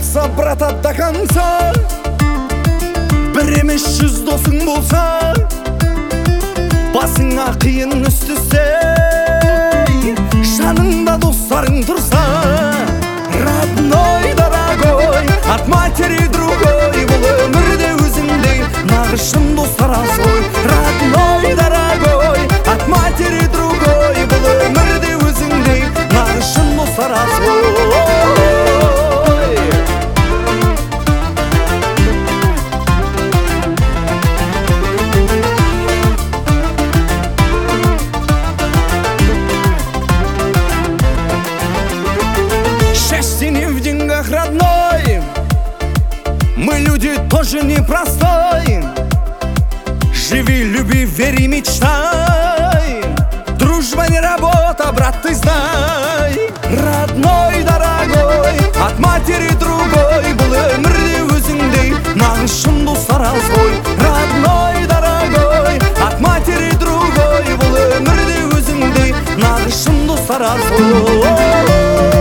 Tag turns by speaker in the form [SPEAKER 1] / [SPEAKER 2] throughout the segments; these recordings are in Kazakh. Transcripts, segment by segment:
[SPEAKER 1] жатса брат ат до конца. Бір емес 100 досың болса, басыңа қиын іс түссе, жаныңда достарың тұрса. Родной, дорогой, от матери другой, бұл өмірде өзіңдей нағыз шын достар аз ғой. Родной, дорогой, от матери другой, бұл өмірде өзіңдей нағыз шын достар аз ғой. Счастье не в деньгах, родной, мы люди тоже непростой. Живи, люби, верь и мечтай, дружба не работа, брат, ты знай. Родной, дорогой, от матери другой, бұл өмірде өзіңдей нағыз шын достар аз ғой. Родной, дорогой, от матери другой, бұл өмірде өзіңдей нағыз шын достар аз ғой.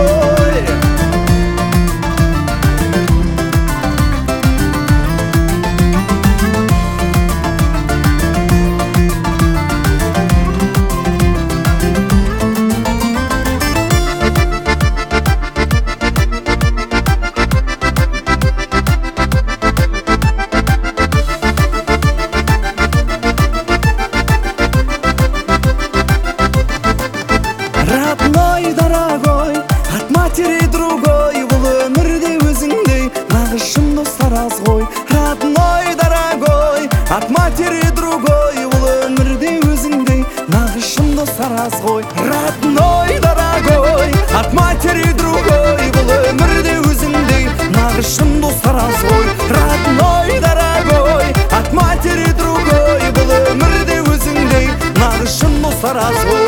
[SPEAKER 1] Родной, дорогой, от матери другой, бұл өмірде өзіңдей нағыз шын достар аз ғой. Родной, дорогой, от матери другой, бұл өмірде өзіңдей нағыз шын достар аз ғой. Родной, дорогой, от матери другой, бұл өмірде өзіңдей нағыз шын достар аз ғой. Родной, дорогой, от матери другой, бұл өмірде өзіңдей нағыз шын достар аз ғой.